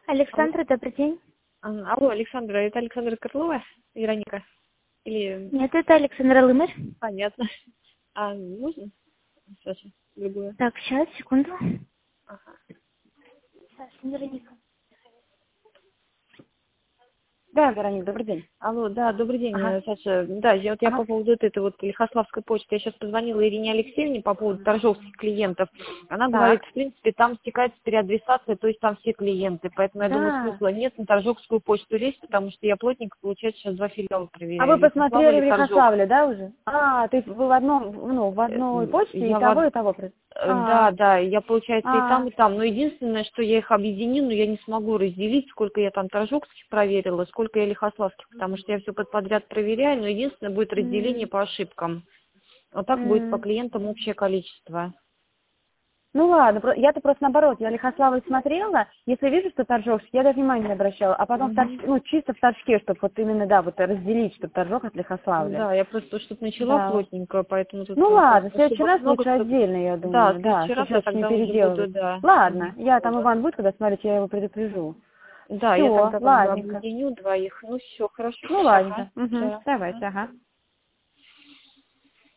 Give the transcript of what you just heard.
Александра, добрый день. Алло, Александра, это Александра Крылова, Вероника? Или... Нет, это Александра Лымер. Понятно. А можно? Сейчас, другую. Так, сейчас, секунду. Ага. Сейчас, Вероника. Да, Вероника, добрый день. Алло, да, добрый день, Ага. Саша. Да, я по поводу этой вот Лихославской почты. Я сейчас позвонила Ирине Алексеевне по поводу торжовских клиентов. Она говорит, в принципе, там стекается переадресация, то есть там все клиенты. Поэтому я думаю, смысла нет на торжовскую почту лезть, потому что я плотник, получается, сейчас 2 филиала проверяю. А вы Лихослава посмотрели и в Торжок. Лихославле, да, уже? А, то есть вы в одной почте Я и того. Да, я, получается, и там. Но единственное, что я их объединю, но я не смогу разделить, сколько я там торжокских проверила, сколько я лихославских, потому что я все подряд проверяю, но единственное будет разделение по ошибкам. Вот так будет по клиентам общее количество. Ну ладно, я-то просто наоборот, я Лихославль смотрела, если вижу, что Торжок, я даже внимания не обращала, а потом чисто в Торжке, чтобы вот именно, да, вот разделить, чтобы Торжок от Лихославля. Да, я просто что-то начала плотненько, поэтому тут... Ну ладно, в следующий раз лучше отдельно, я думаю, да, в следующий раз я тогда не уже переделывать. буду, да. Ладно, я там Иван будет, когда смотреть, я его предупрежу. Да, Всё, я тогда ладненько. объединю двоих. Ну все, хорошо. Ну ладно, Ага. давайте, ага.